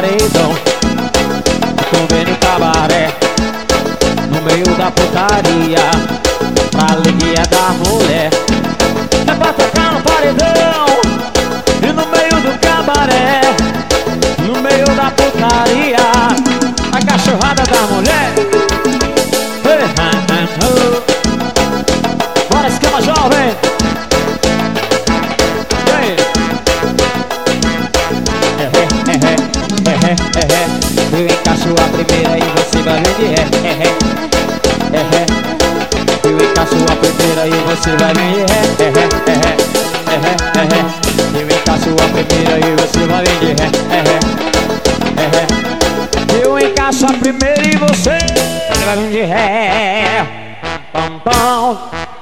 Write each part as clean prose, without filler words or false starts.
paredão, convênio cabaré, no meio da putaria, pra alegria da mulher. É pra tocar no paredão e no meio do cabaré, no meio da putaria, a cachorrada da mulher. Bora, esquema jovem. Eu encaixo a primeira e você vai vir de ré. Eu encaixo a primeira e você vai vir de ré. Eu encaixo a primeira e você vai vir de ré. Eu encaixo a primeira e você vai vir de ré. Pam, pam.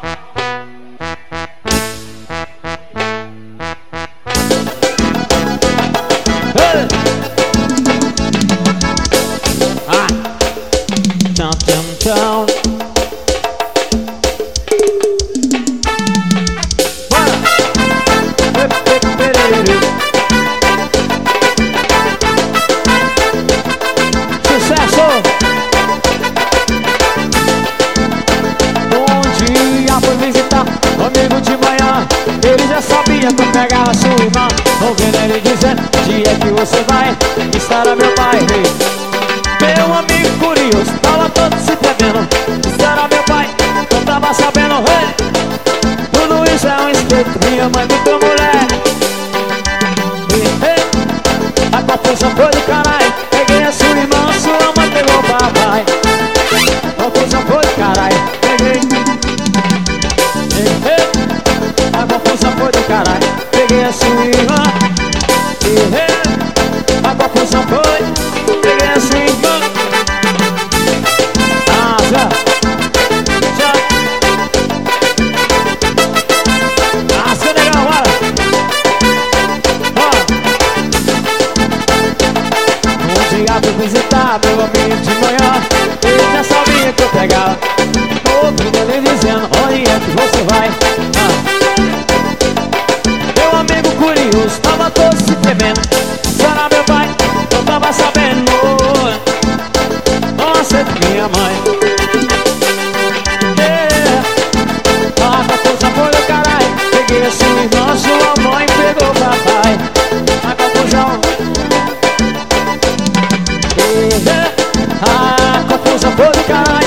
Tchau. Sucesso! Bom dia, foi visitar o amigo de manhã. Ele já sabia que eu pegava sua irmã. Ouvindo ele dizendo: dia que você vai estar a meu pai. Meu amigo curioso, tava todo se tremendo. Isso era meu pai, não tava sabendo. Tudo isso é um espeto, minha mãe me deu mulher. A confusão foi do caralho. Peguei a sua irmã, sua mãe pegou o papai. A confusão foi do caralho. Peguei. A confusão foi do caralho. Peguei a sua irmã. A confusão foi. Peguei a sua irmã. Fui visitar meu amigo de manhã. Ele já sabia que eu pegava. Ouvindo ele dizendo: onde é que você vai? Meu amigo curioso tava todo se tremendo. Será meu pai? Não tava sabendo. Nossa, minha mãe. A confusão foi do caralho. Peguei a sua irmã, sua mãe pegou o papai. A confusão. A confusão foi do caralho.